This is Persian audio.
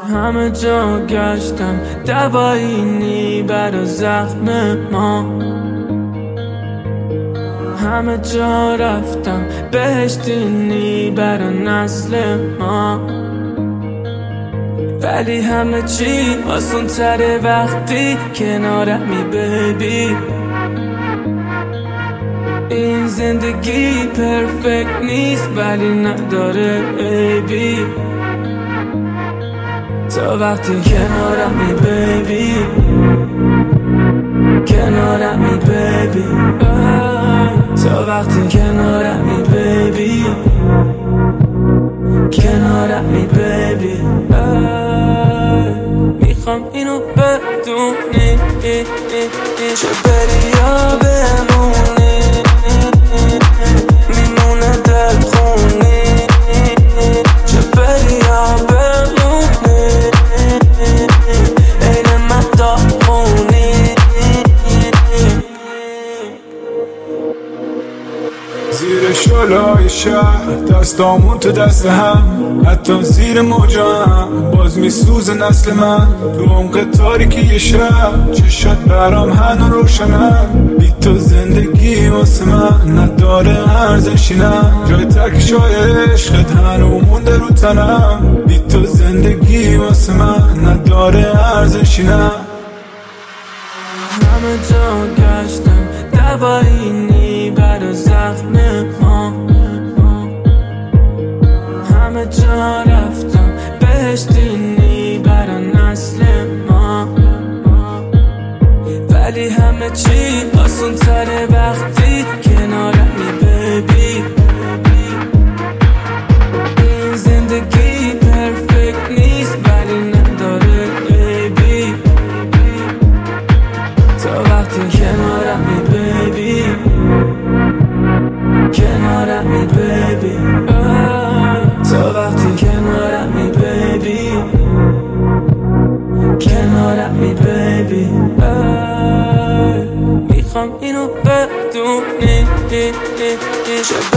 همه جا گشتم دوایی نی برا زخم ما، همه جا رفتم بهشتی نی برا نسل ما. ولی همه چی آسون تره وقتی کنارمی بیبی. این زندگی پرفکت نیست ولی نداره عیبی. تا وقتی کنارمی بیبی، کنارمی بیبی. تا وقتی کنارمی بیبی، کنارمی بیبی. میخوام اینو بدونی چه بری یا بمونی، میمونه دل خونی. چه بری یا بمونی، عین من داغونی. زیر شلای شهر دستامون تو دست هم، حتی زیر موجا هم باز میسوز نسل من. تو عمق تاریکی شب چشات برام هنو روشنم. بی تو زندگی واسه من نداره ارزشی، نه جای ترکشای عشقت هنو مونده رو تنم. بی تو زندگی واسه من نداره ارزشی، نه. همه جا گشتم دوایی نی برا زخم ما، همه جا رفتم بهشتی نی برا نسل ما. ولی همه چی آسون تره وقتی کنارمی بیبی. این زندگی پرفکت نیست ولی نداره عیبی. تا وقتی کنارمی بیبی، کنارمی بیبی. تا وقتی کنارمی بیبی، کنارمی بیبی. میخوام اینو بدونی چه